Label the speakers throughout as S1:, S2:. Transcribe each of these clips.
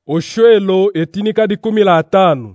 S1: Oshwelo etinika di 15.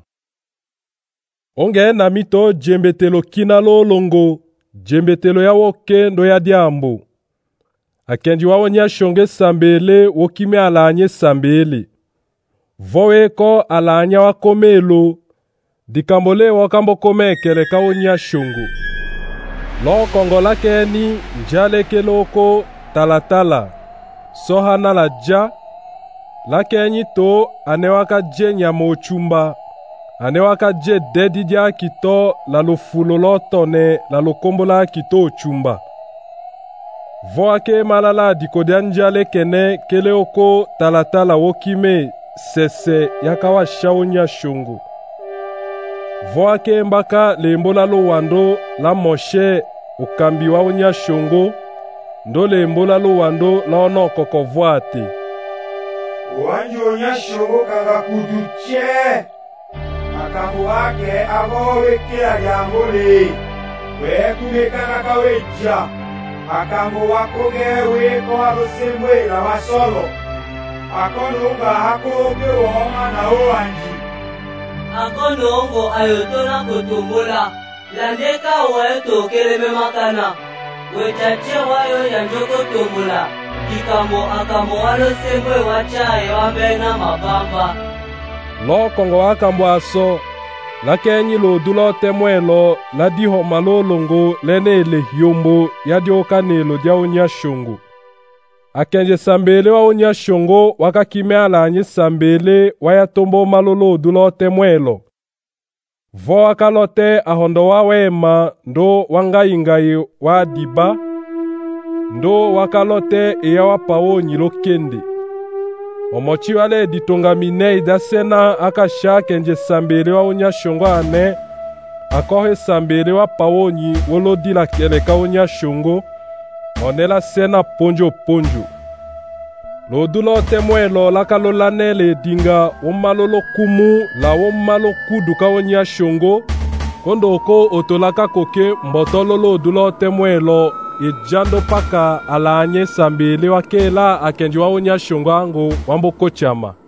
S1: Onge na mito jembetelo kina lolongo, jembetelo ya woke ndo ya diambo. Akenji wawo nya shonge sambele wokime alanye sambele. Vowe ko alanya wakomelo, dikambole wakambo komekele kawo nya shongo. Lo kongola keni njale keloko talatala, sohana la ja, lakenyi to anewaka je nyamo chumba, anewaka je dedi dia kito la lufulo lotone la lukombola kito chumba. Voake malala dikodia njale kene keleoko talatala wokime sese yakawa shaonya shungu. Voake mbaka lembola lo wando la moshe ukambi wa onya shungu, ndo lembola lo wando la ono kokovoate.
S2: Wanjo nyashongo kanga kuduche makambo wake awoweke aliambole wekumekana kaweja makambo wakogewe ko alosemwe la wasolo akononga hakoge woma na oanji
S3: akonongo ayotona kotombola landeka waeto keleme makana wechache wayo yanjoko tombola Kikambo akambo walo semwe wachaye wambena mabamba.
S1: Lo kongo wakambo aso, la kenyi lo dulo temwelo, la diho malolongo lene le hiombo ya dioka nelo dia onya shongo. Akenje sambele wa onya shongo wakakime alanye sambele waya tombo malolo dulo temwelo. Vo wakalote ahondo wa wema ndo wangaingai wa diba, ndo wakalote eyawa pawo nyilo kende. Omochi wale ditonga minei da sena akasha kenje sambele wa onya shongo ane, akohe sambele wa pawo nyi wolo di la keleka onya shongo, onela sena ponjo ponjo. Lodulo temwelo lakalolane le dinga omalolo kumu la omalo kuduka onya shongo, kondo ko otolaka koke mbotololo dulo temwelo ejando paka alanye sambele wakela akenji wa onya shongo ango wambo kochama.